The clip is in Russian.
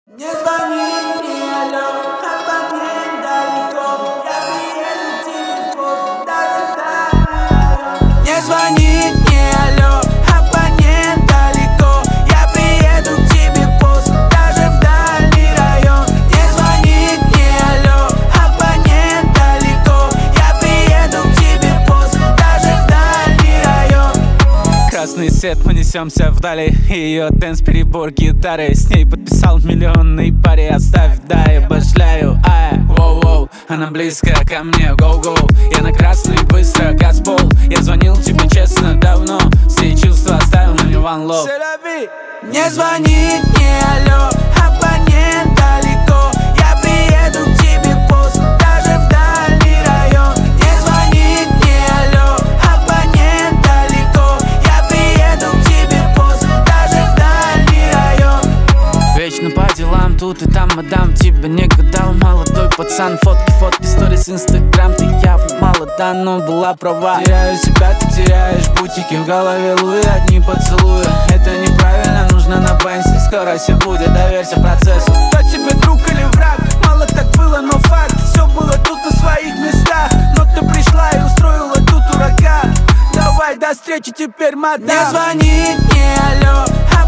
Не звони мне, алло, абонент далеко. Я приеду к тебе поздно, даже в дальний район. Не звони мне, алло, абонент далеко. Я приеду к тебе поздно, даже в дальний район. Не звони мне, алло, абонент далеко. Я приеду к тебе поздно, даже в дальний район. Красный свет, мы несемся вдали. Ее дэнс, перебор гитары. С ней подписал миллионные пари. Оставь, да, я башляю, воу-воу. Она близко ко мне, гоу-гоу. Я на красный, быстро, газпол. Я звонил тебе честно давно. Все чувства оставил, но не one love. Не звони мне, алло, абонент далеко. Я приеду к тебе поздно, даже в дальний район. Не звони мне, алло, абонент далеко. Я приеду к тебе поздно, даже в дальний район. Вечно по делам, тут и там, мадам, тебя не гадал. Молодой пацан, фотки, сторис, инстаграм. Ты явно молода, но была права. Теряю себя, ты теряешь бутики. В голове луи, одни поцелуи. Это неправильно, нужно на пенсии. Скоро все будет, доверься процессу. Кто тебе друг или враг? Мало так было, но факт. Все было тут на своих местах. Но ты пришла и устроила тут ураган. Давай, до встречи теперь, мадам. Не звони мне, алло,